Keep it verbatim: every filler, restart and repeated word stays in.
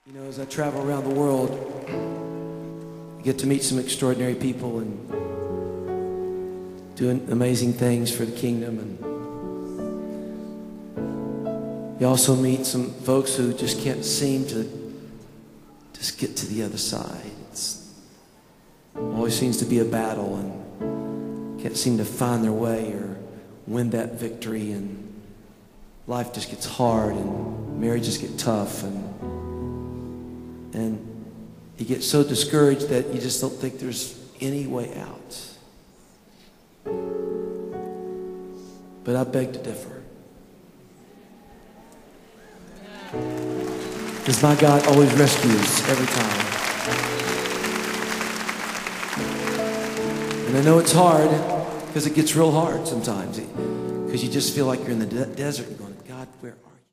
You know, as I travel around the world, I get to meet some extraordinary people and doing amazing things for the kingdom. And you also meet some folks who just can't seem to just get to the other side. It's always seems to be a battle and can't seem to find their way or win that victory. And life just gets hard and marriages get tough, and And you get so discouraged that you just don't think there's any way out. But I beg to differ. Because my God always rescues every time. And I know it's hard because it gets real hard sometimes. Because you just feel like you're in the de- desert.